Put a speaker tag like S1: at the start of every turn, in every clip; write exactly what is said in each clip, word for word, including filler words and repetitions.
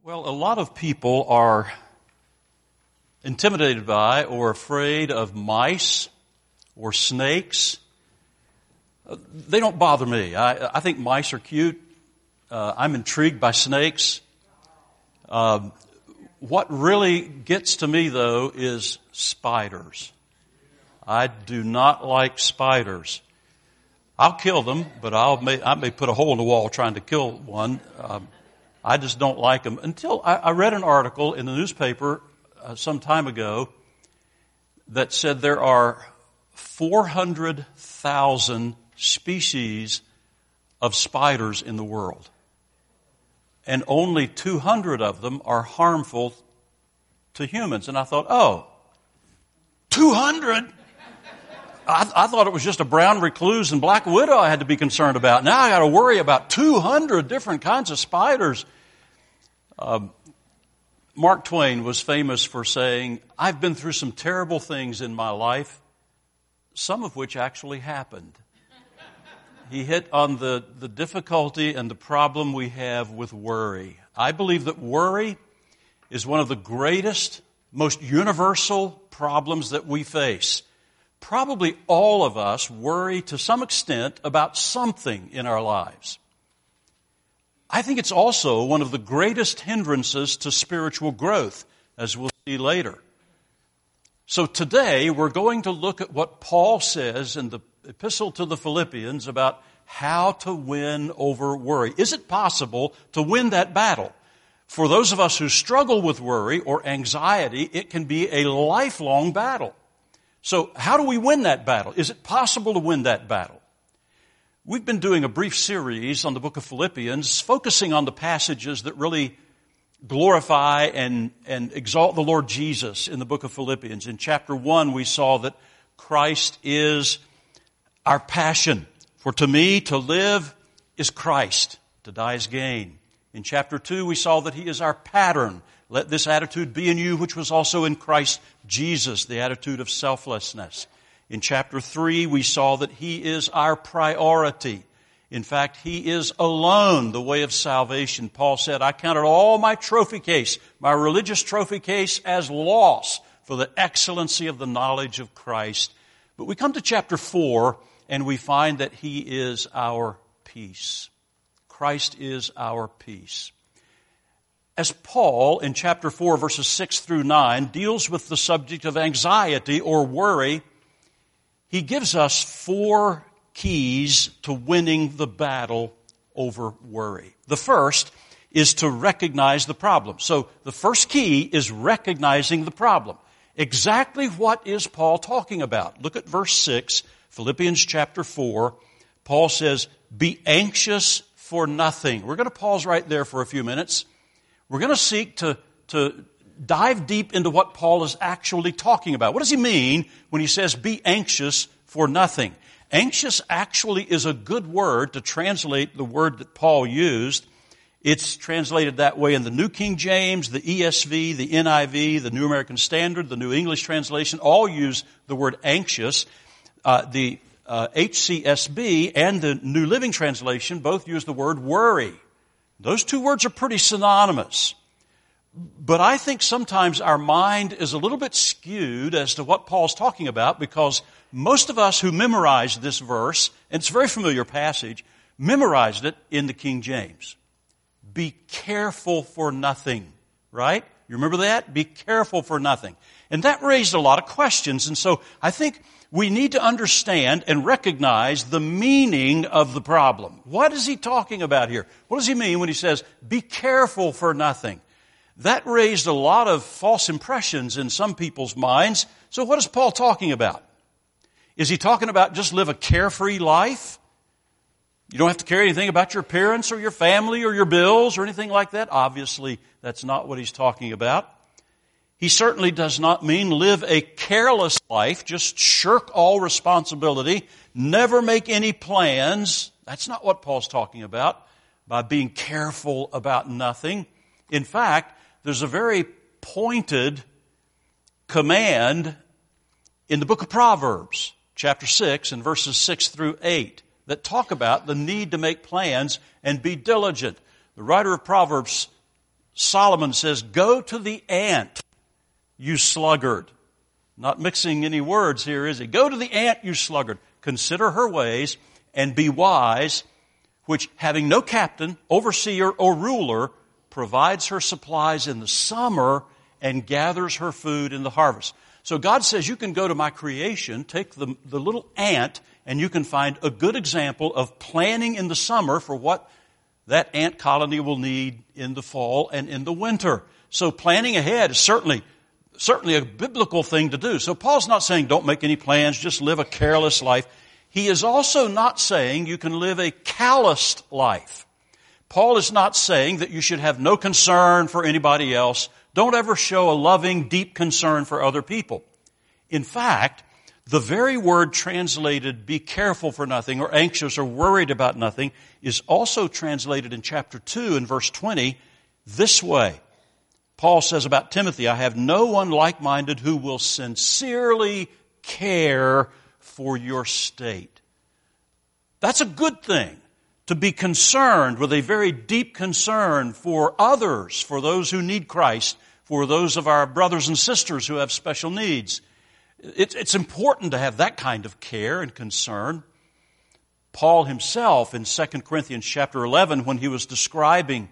S1: Well, a lot of people are intimidated by or afraid of mice or snakes. They don't bother me. I, I think mice are cute. Uh, I'm intrigued by snakes. Um, what really gets to me, though, is spiders. I do not like spiders. I'll kill them, but I'll may, I may put a hole in the wall trying to kill one. Um, I just don't like them. Until I, I read an article in the newspaper uh, some time ago that said there are four hundred thousand species of spiders in the world. And only two hundred of them are harmful to humans. And I thought, oh, two hundred? I, I thought it was just a brown recluse and black widow I had to be concerned about. Now I got to worry about two hundred different kinds of spiders. Um, Mark Twain was famous for saying, I've been through some terrible things in my life, some of which actually happened. He hit on the, the difficulty and the problem we have with worry. I believe that worry is one of the greatest, most universal problems that we face. Probably all of us worry to some extent about something in our lives. I think it's also one of the greatest hindrances to spiritual growth, as we'll see later. So today we're going to look at what Paul says in the Epistle to the Philippians about how to win over worry. Is it possible to win that battle? For those of us who struggle with worry or anxiety, it can be a lifelong battle. So how do we win that battle? Is it possible to win that battle? We've been doing a brief series on the book of Philippians, focusing on the passages that really glorify and, and exalt the Lord Jesus in the book of Philippians. In chapter one, we saw that Christ is our passion. For to me, to live is Christ, to die is gain. In chapter two, we saw that He is our pattern. Let this attitude be in you, which was also in Christ Jesus, the attitude of selflessness. In chapter three, we saw that He is our priority. In fact, He is alone the way of salvation. Paul said, I counted all my trophy case, my religious trophy case, as loss for the excellency of the knowledge of Christ. But we come to chapter four, and we find that He is our peace. Christ is our peace. As Paul, in chapter four, verses six through nine, deals with the subject of anxiety or worry, he gives us four keys to winning the battle over worry. The first is to recognize the problem. So the first key is recognizing the problem. Exactly what is Paul talking about? Look at verse six, Philippians chapter four. Paul says, be anxious for nothing. We're going to pause right there for a few minutes. We're going to seek to, to dive deep into what Paul is actually talking about. What does he mean when he says, be anxious for nothing? Anxious actually is a good word to translate the word that Paul used. It's translated that way in the New King James, the E S V, the N I V, the New American Standard, the New English Translation, all use the word anxious. Uh, the uh, H C S B and the New Living Translation both use the word worry. Those two words are pretty synonymous. But I think sometimes our mind is a little bit skewed as to what Paul's talking about, because most of us who memorized this verse, and it's a very familiar passage, memorized it in the King James. Be careful for nothing, right? You remember that? Be careful for nothing. And that raised a lot of questions. And so I think we need to understand and recognize the meaning of the problem. What is he talking about here? What does he mean when he says, be careful for nothing? That raised a lot of false impressions in some people's minds. So what is Paul talking about? Is he talking about just live a carefree life? You don't have to care anything about your appearance or your family or your bills or anything like that? Obviously, that's not what he's talking about. He certainly does not mean live a careless life, just shirk all responsibility, never make any plans. That's not what Paul's talking about by being careful about nothing. In fact, there's a very pointed command in the book of Proverbs, chapter six, and verses six through eight, that talk about the need to make plans and be diligent. The writer of Proverbs Solomon says, go to the ant, you sluggard. Not mixing any words here, is he? Go to the ant, you sluggard. Consider her ways and be wise, which, having no captain, overseer, or ruler, provides her supplies in the summer and gathers her food in the harvest. So God says you can go to my creation, take the, the little ant, and you can find a good example of planning in the summer for what that ant colony will need in the fall and in the winter. So planning ahead is certainly, certainly a biblical thing to do. So Paul's not saying don't make any plans, just live a careless life. He is also not saying you can live a calloused life. Paul is not saying that you should have no concern for anybody else. Don't ever show a loving, deep concern for other people. In fact, the very word translated be careful for nothing or anxious or worried about nothing is also translated in chapter two in verse twenty this way. Paul says about Timothy, I have no one like-minded who will sincerely care for your state. That's a good thing, to be concerned with a very deep concern for others, for those who need Christ, for those of our brothers and sisters who have special needs. It's important to have that kind of care and concern. Paul himself in Second Corinthians chapter eleven, when he was describing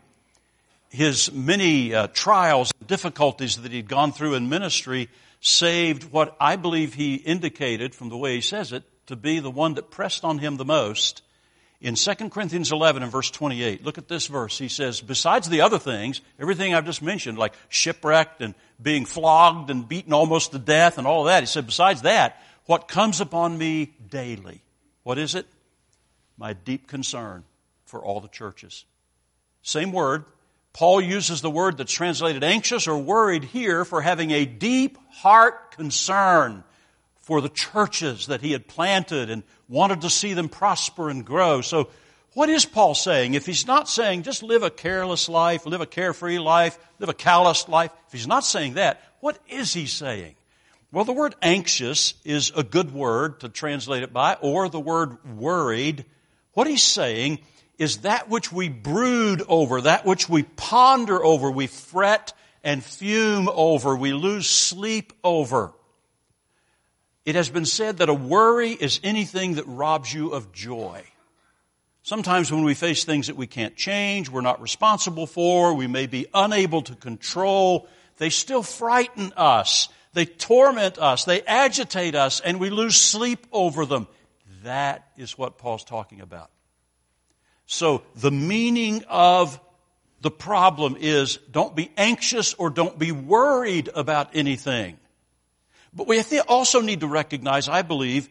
S1: his many uh, trials and difficulties that he'd gone through in ministry, saved what I believe he indicated from the way he says it to be the one that pressed on him the most. In Second Corinthians eleven and verse twenty-eight, look at this verse. He says, besides the other things, everything I've just mentioned, like shipwrecked and being flogged and beaten almost to death and all of that, he said, besides that, what comes upon me daily, what is it? My deep concern for all the churches. Same word. Paul uses the word that's translated anxious or worried here for having a deep heart concern for the churches that he had planted and wanted to see them prosper and grow. So what is Paul saying? If he's not saying just live a careless life, live a carefree life, live a calloused life, if he's not saying that, what is he saying? Well, the word anxious is a good word to translate it by, or the word worried. What he's saying is that which we brood over, that which we ponder over, we fret and fume over, we lose sleep over. It has been said that a worry is anything that robs you of joy. Sometimes when we face things that we can't change, we're not responsible for, we may be unable to control, they still frighten us, they torment us, they agitate us, and we lose sleep over them. That is what Paul's talking about. So the meaning of the problem is don't be anxious or don't be worried about anything. But we also need to recognize, I believe,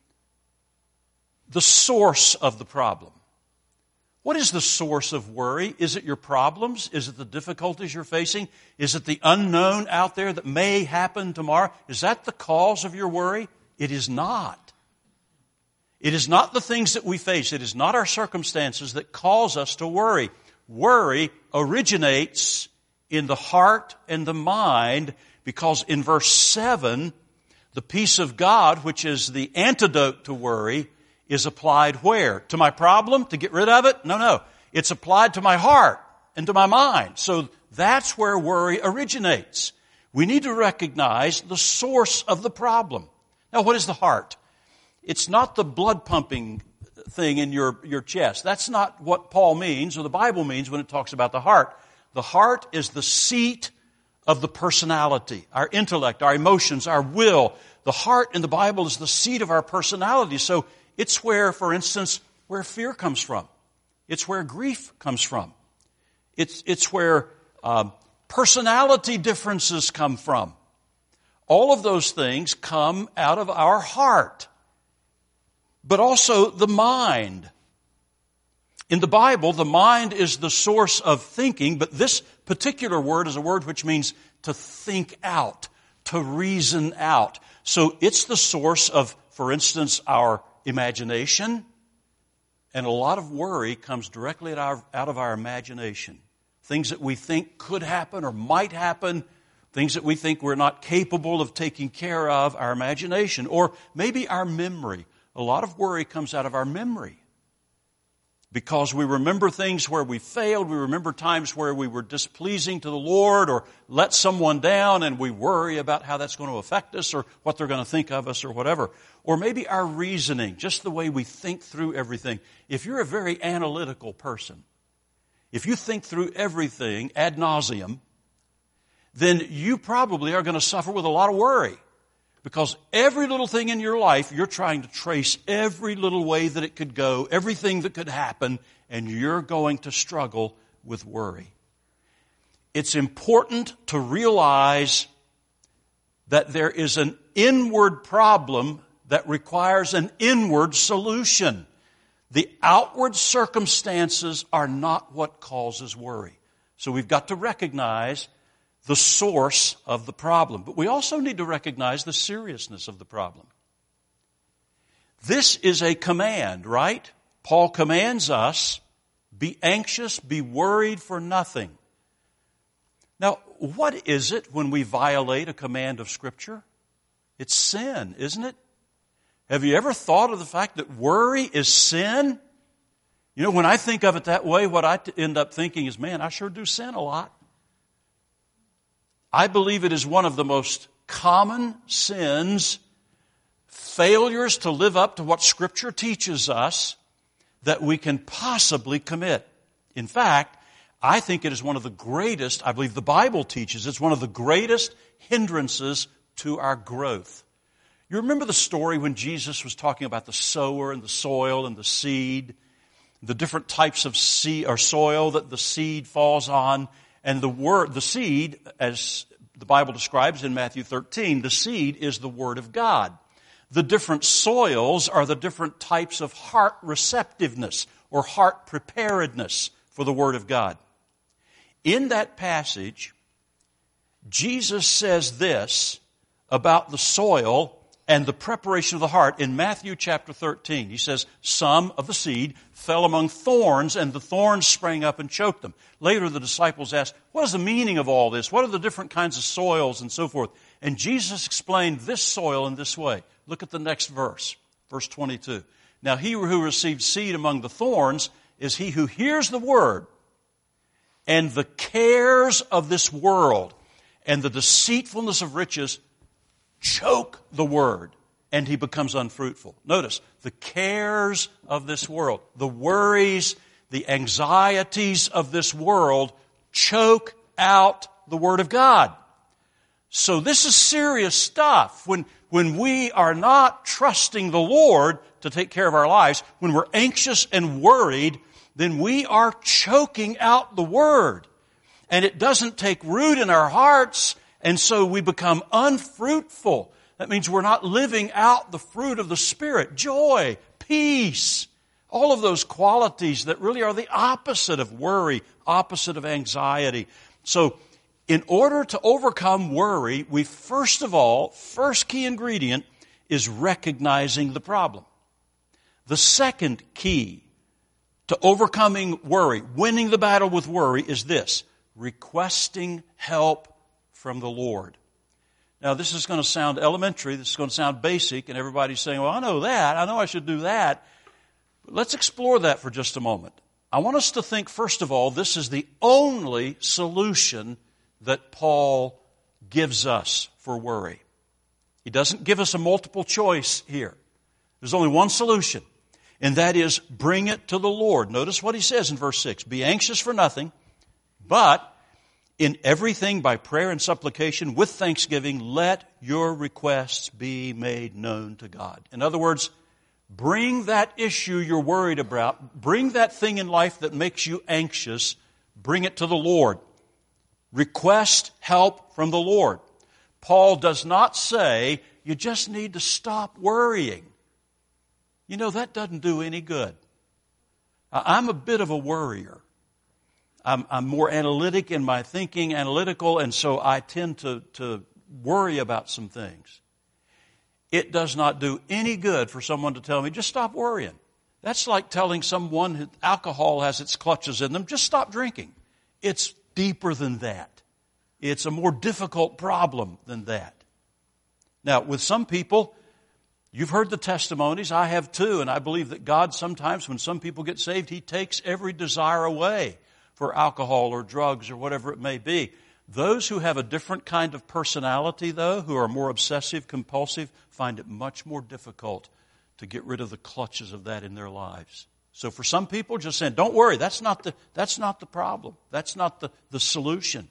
S1: the source of the problem. What is the source of worry? Is it your problems? Is it the difficulties you're facing? Is it the unknown out there that may happen tomorrow? Is that the cause of your worry? It is not. It is not the things that we face. It is not our circumstances that cause us to worry. Worry originates in the heart and the mind, because in verse seven, the peace of God, which is the antidote to worry, is applied where? To my problem? To get rid of it? No, no. It's applied to my heart and to my mind. So that's where worry originates. We need to recognize the source of the problem. Now, what is the heart? It's not the blood pumping thing in your, your chest. That's not what Paul means or the Bible means when it talks about the heart. The heart is the seat of the personality, our intellect, our emotions, our will. The heart in the Bible is the seat of our personality. So it's where, for instance, where fear comes from. It's where grief comes from. It's, it's where um, personality differences come from. All of those things come out of our heart. But also the mind. In the Bible, the mind is the source of thinking, but this particular word is a word which means to think out, to reason out. So it's the source of, for instance, our imagination, and a lot of worry comes directly out of our imagination. Things that we think could happen or might happen, things that we think we're not capable of taking care of, our imagination, or maybe our memory. A lot of worry comes out of our memory. because we remember things where we failed. We remember times where we were displeasing to the Lord or let someone down, and we worry about how that's going to affect us or what they're going to think of us or whatever. Or maybe our reasoning, just the way we think through everything. If you're a very analytical person, if you think through everything ad nauseum, then you probably are going to suffer with a lot of worry. Because every little thing in your life, you're trying to trace every little way that it could go, everything that could happen, and you're going to struggle with worry. It's important to realize that there is an inward problem that requires an inward solution. The outward circumstances are not what causes worry. So we've got to recognize the source of the problem. But we also need to recognize the seriousness of the problem. This is a command, right? Paul commands us, be anxious, be worried for nothing. Now, what is it when we violate a command of Scripture? It's sin, isn't it? Have you ever thought of the fact that worry is sin? You know, when I think of it that way, what I end up thinking is, man, I sure do sin a lot. I believe it is one of the most common sins, failures to live up to what Scripture teaches us, that we can possibly commit. In fact, I think it is one of the greatest, I believe the Bible teaches, it's one of the greatest hindrances to our growth. You remember the story when Jesus was talking about the sower and the soil and the seed, the different types of seed or soil that the seed falls on. And the word, the seed, as the Bible describes in Matthew thirteen, the seed is the Word of God. The different soils are the different types of heart receptiveness or heart preparedness for the Word of God. In that passage, Jesus says this about the soil and the preparation of the heart in Matthew chapter thirteen. He says, some of the seed fell among thorns, and the thorns sprang up and choked them. Later the disciples asked, what is the meaning of all this? What are the different kinds of soils and so forth? And Jesus explained this soil in this way. Look at the next verse, verse twenty-two. Now he who received seed among the thorns is he who hears the word, and the cares of this world and the deceitfulness of riches choke the word, and he becomes unfruitful. Notice, the cares of this world, the worries, the anxieties of this world choke out the Word of God. So this is serious stuff. When, when we are not trusting the Lord to take care of our lives, when we're anxious and worried, then we are choking out the Word. And it doesn't take root in our hearts, and so we become unfruitful. That means we're not living out the fruit of the Spirit. Joy, peace, all of those qualities that really are the opposite of worry, opposite of anxiety. So in order to overcome worry, we first of all, first key ingredient is recognizing the problem. The second key to overcoming worry, winning the battle with worry, is this: requesting help from the Lord. Now, this is going to sound elementary, this is going to sound basic, and everybody's saying, well, I know that, I know I should do that. But let's explore that for just a moment. I want us to think, first of all, this is the only solution that Paul gives us for worry. He doesn't give us a multiple choice here. There's only one solution, and that is bring it to the Lord. Notice what he says in verse six. Be anxious for nothing, but in everything by prayer and supplication with thanksgiving, let your requests be made known to God. In other words, bring that issue you're worried about, bring that thing in life that makes you anxious, bring it to the Lord. Request help from the Lord. Paul does not say, you just need to stop worrying. You know, that doesn't do any good. I'm a bit of a worrier. I'm, I'm more analytic in my thinking, analytical, and so I tend to, to worry about some things. It does not do any good for someone to tell me, just stop worrying. That's like telling someone that alcohol has its clutches in them, just stop drinking. It's deeper than that. It's a more difficult problem than that. Now, with some people, You've heard the testimonies. I have too. And I believe that God sometimes, when some people get saved, He takes every desire away for alcohol or drugs or whatever it may be. Those who have a different kind of personality, though, who are more obsessive, compulsive, find it much more difficult to get rid of the clutches of that in their lives. So for some people, just saying, don't worry, that's not the, that's not the problem. That's not the, the solution.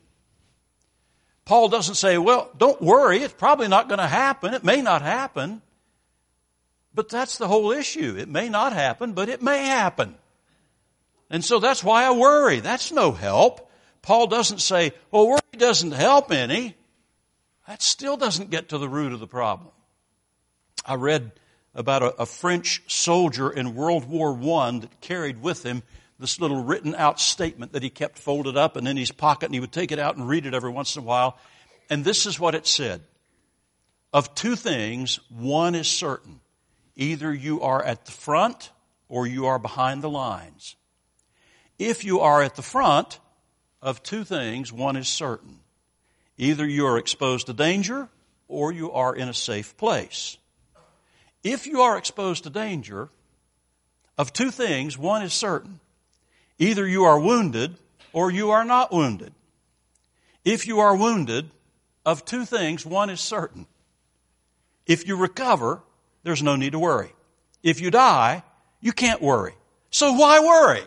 S1: Paul doesn't say, well, don't worry, it's probably not going to happen. It may not happen. But that's the whole issue. It may not happen, but it may happen. And so that's why I worry. That's no help. Paul doesn't say, well, worry doesn't help any. That still doesn't get to the root of the problem. I read about a, a French soldier in World War One that carried with him this little written out statement that he kept folded up and in his pocket, and he would take it out and read it every once in a while. And this is what it said. Of two things, one is certain. Either you are at the front or you are behind the lines. If you are at the front, of two things, one is certain. Either you are exposed to danger or you are in a safe place. If you are exposed to danger, of two things, one is certain. Either you are wounded or you are not wounded. If you are wounded, of two things, one is certain. If you recover, there's no need to worry. If you die, you can't worry. So why worry?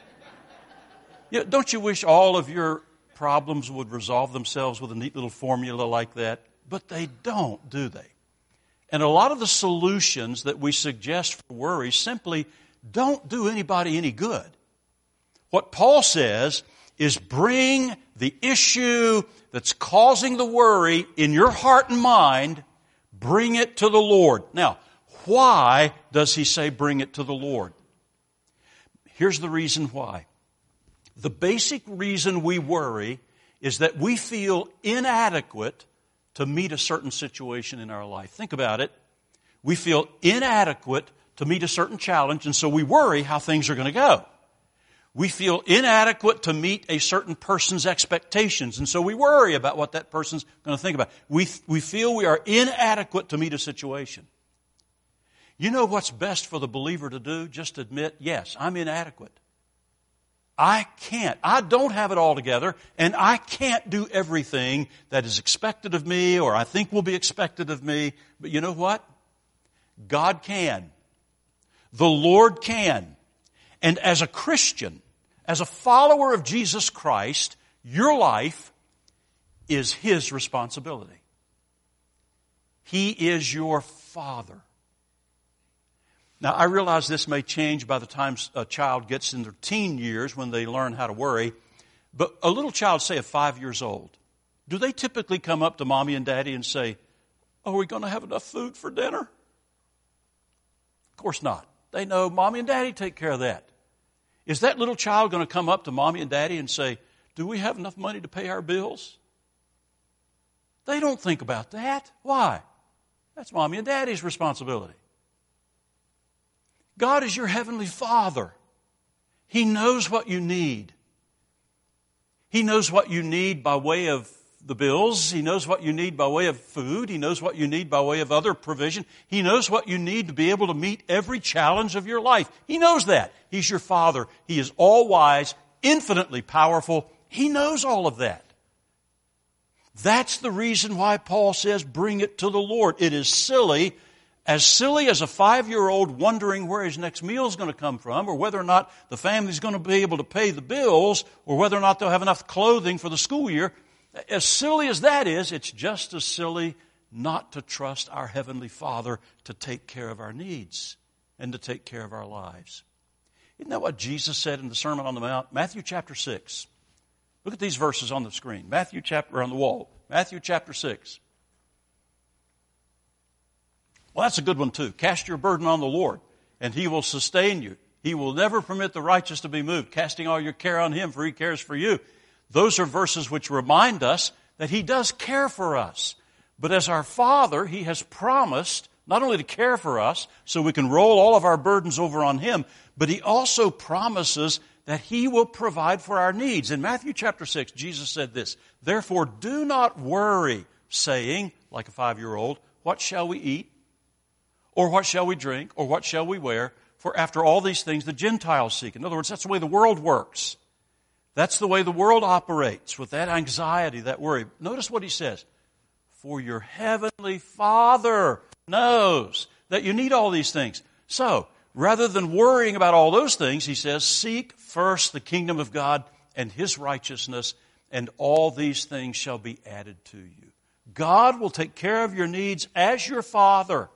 S1: You know, don't you wish all of your problems would resolve themselves with a neat little formula like that? But they don't, do they? And a lot of the solutions that we suggest for worry simply don't do anybody any good. What Paul says is bring the issue that's causing the worry in your heart and mind, bring it to the Lord. Now, why does he say bring it to the Lord? Here's the reason why. The basic reason we worry is that we feel inadequate to meet a certain situation in our life. Think about it. We feel inadequate to meet a certain challenge, and so we worry how things are going to go. We feel inadequate to meet a certain person's expectations, and so we worry about what that person's going to think about. We, we feel we are inadequate to meet a situation. You know what's best for the believer to do? Just admit, yes, I'm inadequate. I can't. I don't have it all together, and I can't do everything that is expected of me or I think will be expected of me. But you know what? God can. The Lord can. And as a Christian, as a follower of Jesus Christ, your life is His responsibility. He is your Father. Now, I realize this may change by the time a child gets in their teen years when they learn how to worry. But a little child, say at five years old, do they typically come up to mommy and daddy and say, are we going to have enough food for dinner? Of course not. They know mommy and daddy take care of that. Is that little child going to come up to mommy and daddy and say, do we have enough money to pay our bills? They don't think about that. Why? That's mommy and daddy's responsibility. God is your heavenly Father. He knows what you need. He knows what you need by way of the bills. He knows what you need by way of food. He knows what you need by way of other provision. He knows what you need to be able to meet every challenge of your life. He knows that. He's your Father. He is all-wise, infinitely powerful. He knows all of that. That's the reason why Paul says, bring it to the Lord. It is silly. As silly as a five-year-old wondering where his next meal is going to come from, or whether or not the family's going to be able to pay the bills, or whether or not they'll have enough clothing for the school year, as silly as that is, it's just as silly not to trust our Heavenly Father to take care of our needs and to take care of our lives. Isn't that what Jesus said in the Sermon on the Mount? Matthew chapter six. Look at these verses on the screen. Matthew chapter, on the wall. Matthew chapter six. Well, that's a good one too. Cast your burden on the Lord, and He will sustain you. He will never permit the righteous to be moved, casting all your care on Him, for He cares for you. Those are verses which remind us that He does care for us. But as our Father, He has promised not only to care for us, so we can roll all of our burdens over on Him, but He also promises that He will provide for our needs. In Matthew chapter six, Jesus said this, therefore do not worry, saying, like a five-year-old, what shall we eat? Or what shall we drink? Or what shall we wear? For after all these things the Gentiles seek. In other words, that's the way the world works. That's the way the world operates, with that anxiety, that worry. Notice what he says. For your heavenly Father knows that you need all these things. So, rather than worrying about all those things, he says, seek first the kingdom of God and His righteousness, and all these things shall be added to you. God will take care of your needs as your Father.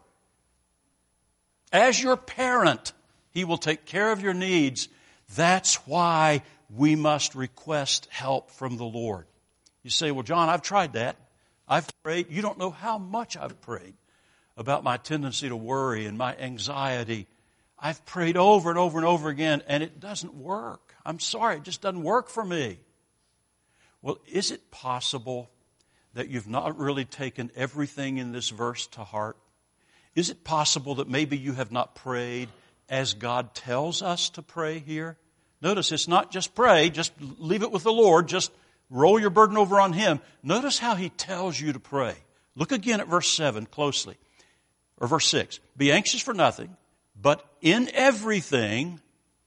S1: As your parent, He will take care of your needs. That's why we must request help from the Lord. You say, well, John, I've tried that. I've prayed. You don't know how much I've prayed about my tendency to worry and my anxiety. I've prayed over and over and over again, and it doesn't work. I'm sorry, it just doesn't work for me. Well, is it possible that you've not really taken everything in this verse to heart? Is it possible that maybe you have not prayed as God tells us to pray here? Notice it's not just pray, just leave it with the Lord, just roll your burden over on Him. Notice how He tells you to pray. Look again at verse seven closely, or verse six. Be anxious for nothing, but in everything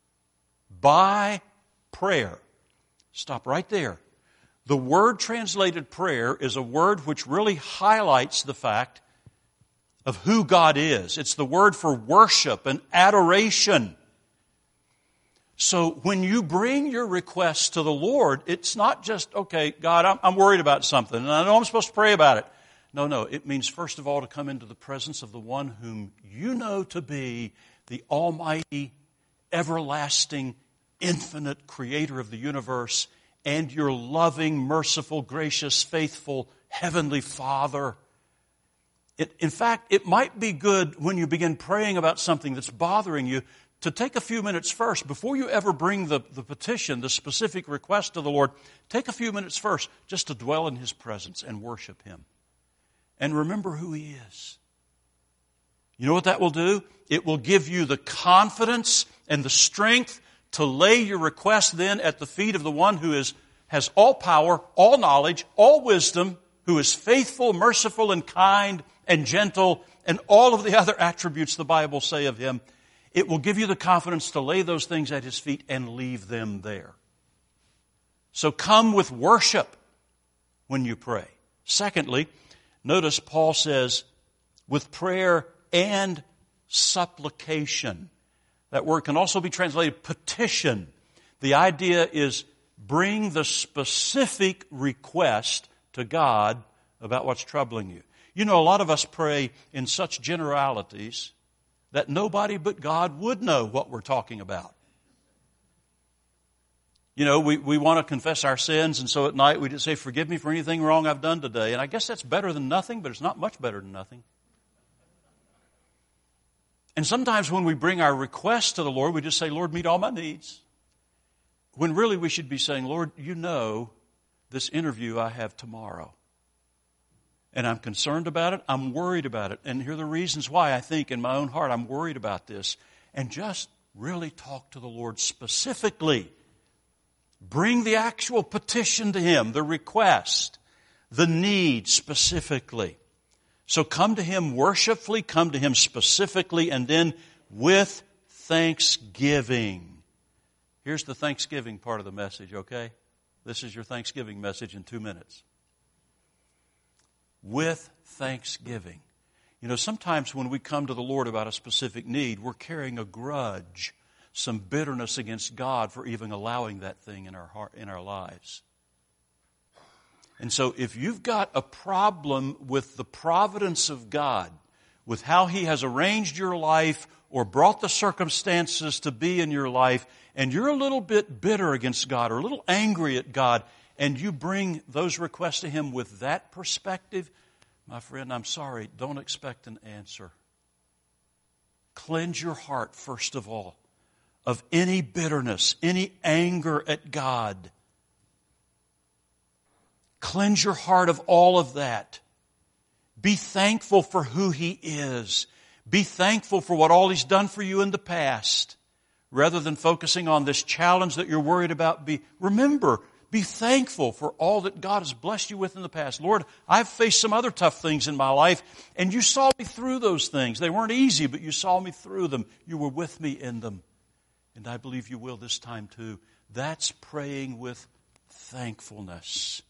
S1: by prayer. Stop right there. The word translated prayer is a word which really highlights the fact of who God is. It's the word for worship and adoration. So when you bring your requests to the Lord, it's not just, okay, God, I'm, I'm worried about something, and I know I'm supposed to pray about it. No, no, it means first of all to come into the presence of the one whom you know to be the almighty, everlasting, infinite creator of the universe, and your loving, merciful, gracious, faithful, heavenly Father. It, in fact, it might be good when you begin praying about something that's bothering you to take a few minutes first, before you ever bring the, the petition, the specific request to the Lord, take a few minutes first just to dwell in His presence and worship Him. And remember who He is. You know what that will do? It will give you the confidence and the strength to lay your request then at the feet of the one who is, has all power, all knowledge, all wisdom, who is faithful, merciful, and kind, and gentle, and all of the other attributes the Bible say of Him. It will give you the confidence to lay those things at His feet and leave them there. So come with worship when you pray. Secondly, notice Paul says, with prayer and supplication. That word can also be translated petition. The idea is bring the specific request to God about what's troubling you. You know, a lot of us pray in such generalities that nobody but God would know what we're talking about. You know, we, we want to confess our sins, and so at night we just say, forgive me for anything wrong I've done today. And I guess that's better than nothing, but it's not much better than nothing. And sometimes when we bring our requests to the Lord, we just say, Lord, meet all my needs. When really we should be saying, Lord, you know this interview I have tomorrow. And I'm concerned about it. I'm worried about it. And here are the reasons why I think in my own heart I'm worried about this. And just really talk to the Lord specifically. Bring the actual petition to Him, the request, the need specifically. So come to Him worshipfully, come to Him specifically, and then with thanksgiving. Here's the thanksgiving part of the message, okay? This is your Thanksgiving message in two minutes. With thanksgiving. You know, sometimes when we come to the Lord about a specific need, we're carrying a grudge, some bitterness against God for even allowing that thing in our heart, in our lives. And so if you've got a problem with the providence of God, with how He has arranged your life or brought the circumstances to be in your life, and you're a little bit bitter against God or a little angry at God, and you bring those requests to Him with that perspective, my friend, I'm sorry, don't expect an answer. Cleanse your heart, first of all, of any bitterness, any anger at God. Cleanse your heart of all of that. Be thankful for who He is. Be thankful for what all He's done for you in the past. Rather than focusing on this challenge that you're worried about, be remember Be thankful for all that God has blessed you with in the past. Lord, I've faced some other tough things in my life, and you saw me through those things. They weren't easy, but you saw me through them. You were with me in them. And I believe you will this time too. That's praying with thankfulness.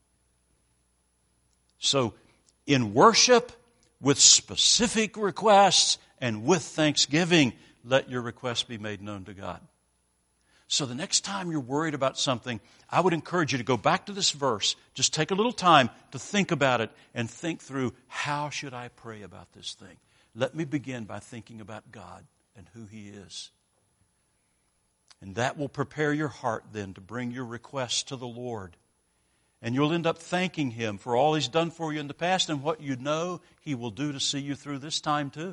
S1: So, in worship, with specific requests, and with thanksgiving, let your requests be made known to God. So the next time you're worried about something, I would encourage you to go back to this verse. Just take a little time to think about it and think through, how should I pray about this thing? Let me begin by thinking about God and who He is. And that will prepare your heart then to bring your requests to the Lord. And you'll end up thanking Him for all He's done for you in the past and what you know He will do to see you through this time too.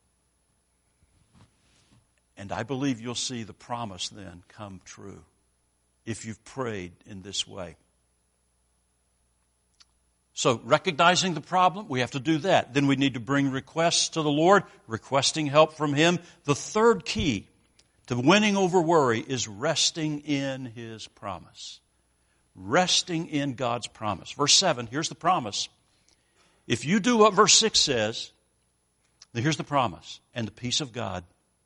S1: And I believe you'll see the promise then come true if you've prayed in this way. So, recognizing the problem, we have to do that. Then we need to bring requests to the Lord, requesting help from Him. The third key to winning over worry is resting in His promise. Resting in God's promise. Verse seven, here's the promise. If you do what verse six says, then here's the promise. And the peace of God.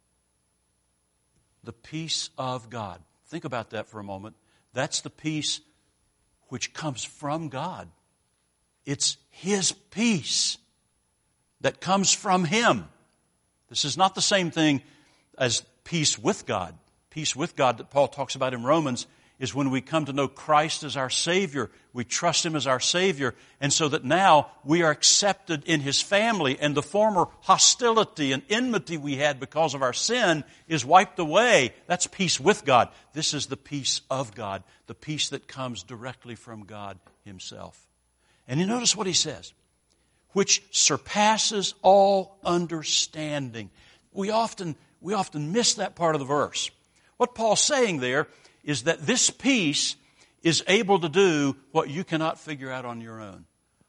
S1: The peace of God. Think about that for a moment. That's the peace which comes from God. It's His peace that comes from Him. This is not the same thing as peace with God. Peace with God that Paul talks about in Romans is when we come to know Christ as our Savior. We trust Him as our Savior. And so that now we are accepted in His family, and the former hostility and enmity we had because of our sin is wiped away. That's peace with God. This is the peace of God, the peace that comes directly from God Himself. And you notice what he says, which surpasses all understanding. We often, we often miss that part of the verse. What Paul's saying there is that this peace is able to do what you cannot figure out on your own.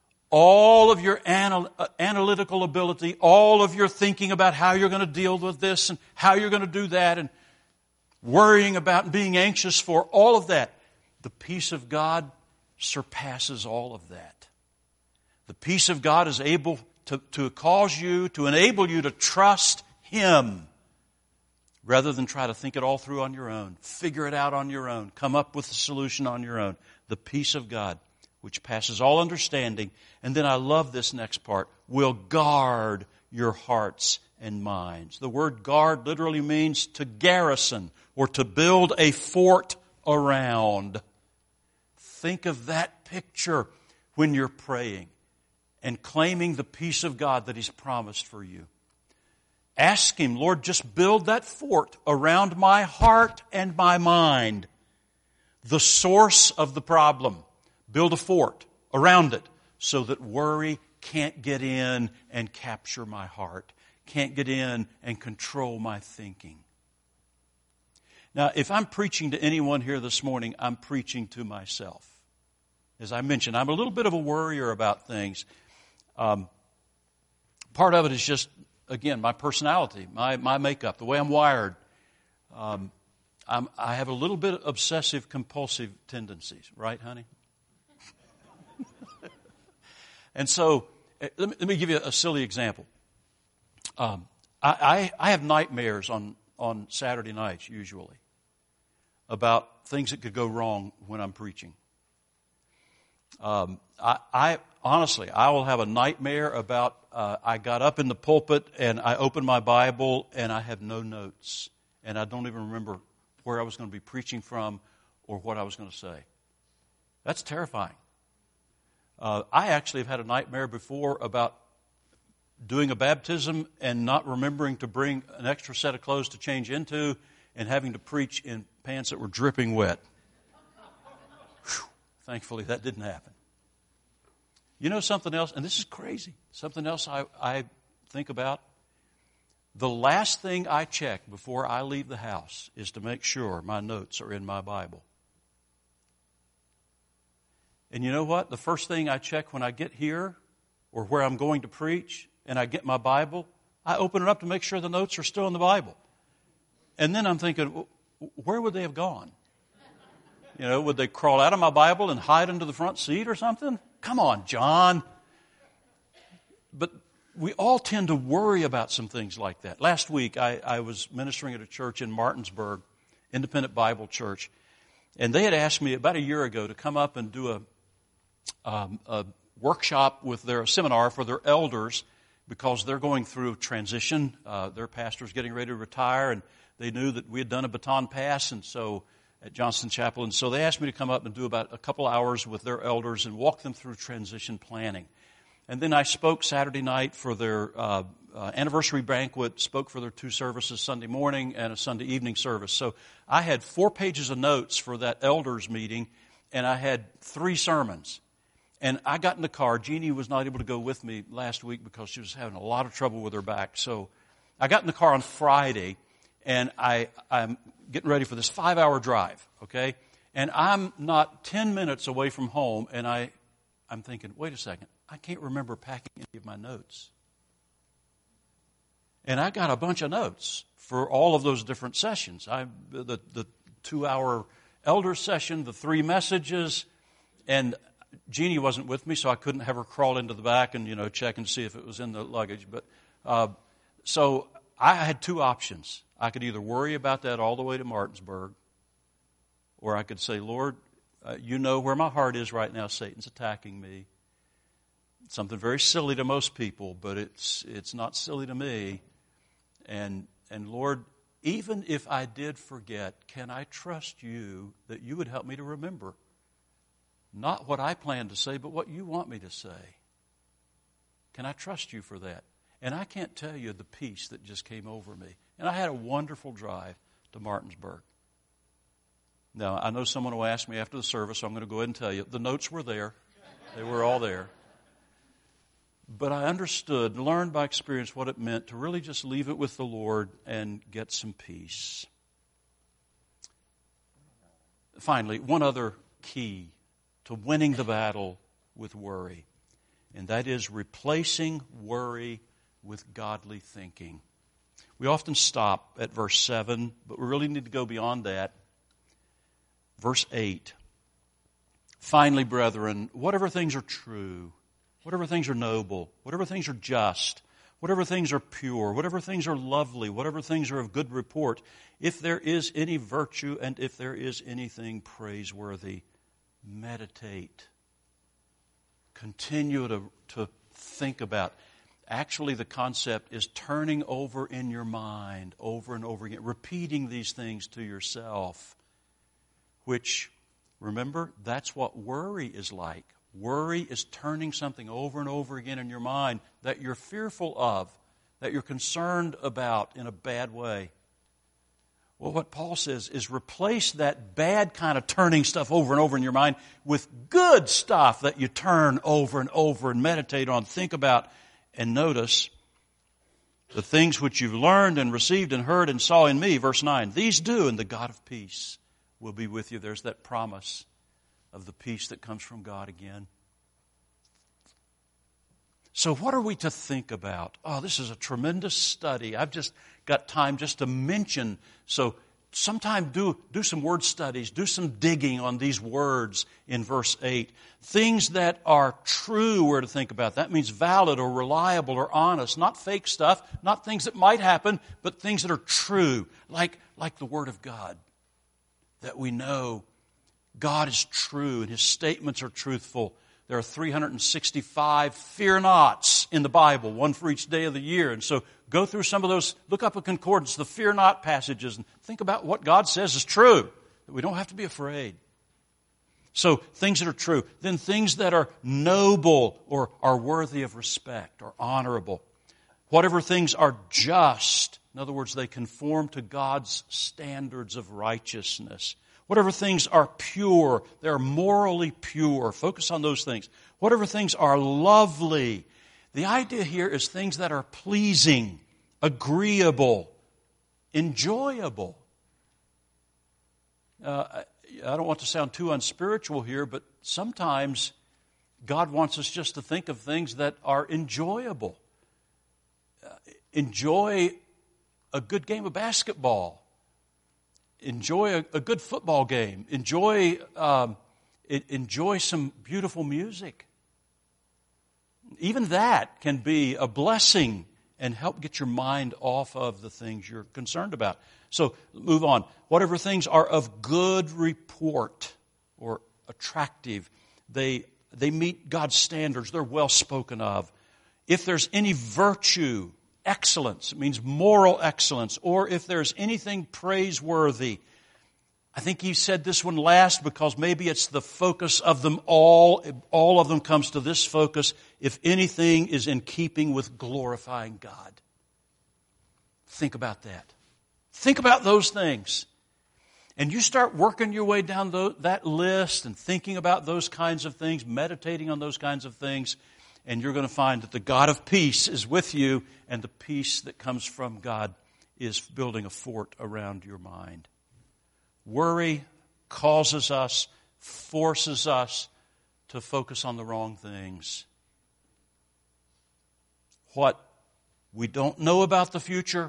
S1: All of your anal- uh, analytical ability, all of your thinking about how you're going to deal with this and how you're going to do that and worrying about and being anxious for all of that. The peace of God surpasses all of that. The peace of God is able to, to cause you, to enable you to trust Him rather than try to think it all through on your own, figure it out on your own, come up with a solution on your own. The peace of God, which passes all understanding. And then I love this next part, will guard your hearts and minds. The word guard literally means to garrison or to build a fort around. Think of that picture when you're praying and claiming the peace of God that He's promised for you. Ask Him, Lord, just build that fort around my heart and my mind. The source of the problem. Build a fort around it so that worry can't get in and capture my heart, can't get in and control my thinking. Now, if I'm preaching to anyone here this morning, I'm preaching to myself. As I mentioned, I'm a little bit of a worrier about things. Um, part of it is just, again, my personality, my, my makeup, the way I'm wired. Um, I'm, I have a little bit of obsessive-compulsive tendencies, right, honey? And so, let me, let me give you a silly example. Um, I, I, I have nightmares on, on Saturday nights, usually, about things that could go wrong when I'm preaching. Um, I, I honestly, I will have a nightmare about uh, I got up in the pulpit and I opened my Bible and I have no notes and I don't even remember where I was going to be preaching from or what I was going to say. That's terrifying. Uh, I actually have had a nightmare before about doing a baptism and not remembering to bring an extra set of clothes to change into and having to preach in pants that were dripping wet. Whew. Thankfully, that didn't happen. You know something else, and this is crazy, something else I, I think about? The last thing I check before I leave the house is to make sure my notes are in my Bible. And you know what? The first thing I check when I get here or where I'm going to preach and I get my Bible, I open it up to make sure the notes are still in the Bible. And then I'm thinking, where would they have gone? You know, would they crawl out of my Bible and hide under the front seat or something? Come on, John. But we all tend to worry about some things like that. Last week, I, I was ministering at a church in Martinsburg, Independent Bible Church, and they had asked me about a year ago to come up and do a, um, a workshop with their a seminar for their elders because they're going through transition. Uh, their pastor's getting ready to retire, and they knew that we had done a baton pass, and so at Johnston Chapel, and so they asked me to come up and do about a couple hours with their elders and walk them through transition planning. And then I spoke Saturday night for their uh, uh, anniversary banquet, spoke for their two services, Sunday morning and a Sunday evening service. So I had four pages of notes for that elders meeting, and I had three sermons. And I got in the car. Jeannie was not able to go with me last week because she was having a lot of trouble with her back. So I got in the car on Friday, and I, I'm getting ready for this five-hour drive, okay? And I'm not ten minutes away from home, and I, I'm thinking, wait a second, I can't remember packing any of my notes. And I got a bunch of notes for all of those different sessions. I, the, the two-hour elder session, the three messages, and Jeannie wasn't with me, so I couldn't have her crawl into the back and, you know, check and see if it was in the luggage. But uh, so I had two options. I could either worry about that all the way to Martinsburg, or I could say, Lord, uh, you know where my heart is right now. Satan's attacking me. It's something very silly to most people, but it's it's not silly to me. And and Lord, even if I did forget, can I trust you that you would help me to remember? Not what I plan to say, but what you want me to say. Can I trust you for that? And I can't tell you the peace that just came over me. And I had a wonderful drive to Martinsburg. Now, I know someone will ask me after the service, so I'm going to go ahead and tell you. The notes were there. They were all there. But I understood, learned by experience what it meant to really just leave it with the Lord and get some peace. Finally, one other key to winning the battle with worry, and that is replacing worry with godly thinking. We often stop at verse seven, but we really need to go beyond that. Verse eight. Finally, brethren, whatever things are true, whatever things are noble, whatever things are just, whatever things are pure, whatever things are lovely, whatever things are of good report, if there is any virtue and if there is anything praiseworthy, meditate. Continue to, to think about. Actually, the concept is turning over in your mind over and over again, repeating these things to yourself, which, remember, that's what worry is like. Worry is turning something over and over again in your mind that you're fearful of, that you're concerned about in a bad way. Well, what Paul says is replace that bad kind of turning stuff over and over in your mind with good stuff that you turn over and over and meditate on, think about, and notice the things which you've learned and received and heard and saw in me. Verse nine, these do, and the God of peace will be with you. There's that promise of the peace that comes from God again. So what are we to think about? Oh, this is a tremendous study. I've just got time just to mention. So sometime do, do some word studies, do some digging on these words in verse eight. Things that are true we're to think about. That means valid or reliable or honest, not fake stuff, not things that might happen, but things that are true, like, like the Word of God, that we know God is true and His statements are truthful. There are three hundred sixty-five fear nots in the Bible, one for each day of the year. And so go through some of those, look up a concordance, the fear not passages, and think about what God says is true, that we don't have to be afraid. So things that are true. Then things that are noble or are worthy of respect or honorable. Whatever things are just, in other words, they conform to God's standards of righteousness. Whatever things are pure, they're morally pure. Focus on those things. Whatever things are lovely. The idea here is things that are pleasing, agreeable, enjoyable. Uh, I don't want to sound too unspiritual here, but sometimes God wants us just to think of things that are enjoyable. Uh, enjoy a good game of basketball. enjoy a, a good football game. Enjoy, um, enjoy some beautiful music. Even that can be a blessing and help get your mind off of the things you're concerned about. So move on. Whatever things are of good report or attractive, they they meet God's standards. They're well spoken of. If there's any virtue, excellence, it means moral excellence, or if there's anything praiseworthy. I think he said this one last because maybe it's the focus of them all. All of them comes to this focus. If anything is in keeping with glorifying God. Think about that. Think about those things. And you start working your way down that list and thinking about those kinds of things, meditating on those kinds of things, and you're going to find that the God of peace is with you, and the peace that comes from God is building a fort around your mind. Worry causes us, forces us to focus on the wrong things. What we don't know about the future,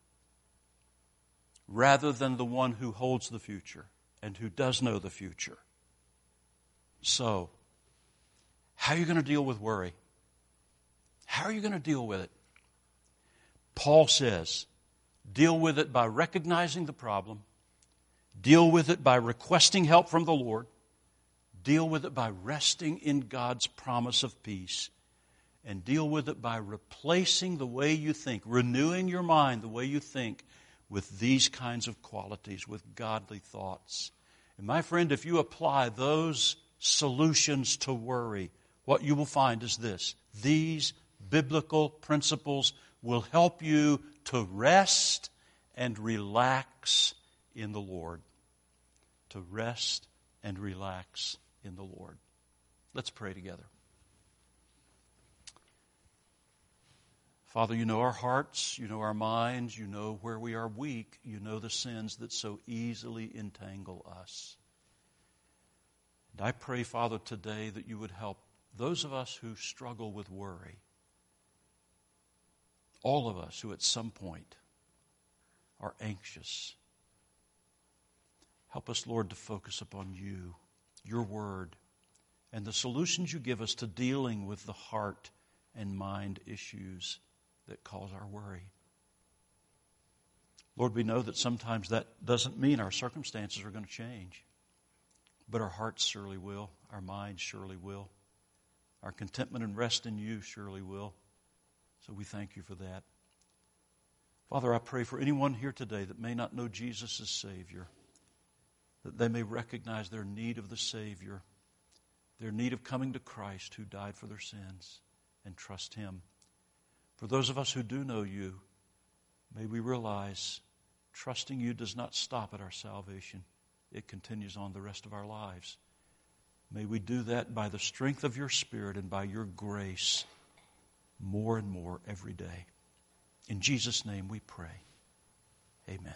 S1: rather than the one who holds the future and who does know the future. So, how are you going to deal with worry? How are you going to deal with it? Paul says, deal with it by recognizing the problem, deal with it by requesting help from the Lord, deal with it by resting in God's promise of peace, and deal with it by replacing the way you think, renewing your mind the way you think with these kinds of qualities, with godly thoughts. And my friend, if you apply those solutions to worry, what you will find is this. These biblical principles will help you to rest and relax in the Lord. To rest and relax in the Lord. Let's pray together. Father, you know our hearts, you know our minds, you know where we are weak, you know the sins that so easily entangle us. And I pray, Father, today that you would help those of us who struggle with worry, all of us who at some point are anxious. Help us, Lord, to focus upon you, your word, and the solutions you give us to dealing with the heart and mind issues that cause our worry. Lord, we know that sometimes that doesn't mean our circumstances are going to change, but our hearts surely will, our minds surely will, our contentment and rest in you surely will. So we thank you for that. Father, I pray for anyone here today that may not know Jesus as Savior, that they may recognize their need of the Savior, their need of coming to Christ who died for their sins, and trust Him. For those of us who do know you, may we realize trusting you does not stop at our salvation. It continues on the rest of our lives. May we do that by the strength of your Spirit and by your grace more and more every day. In Jesus' name we pray. Amen.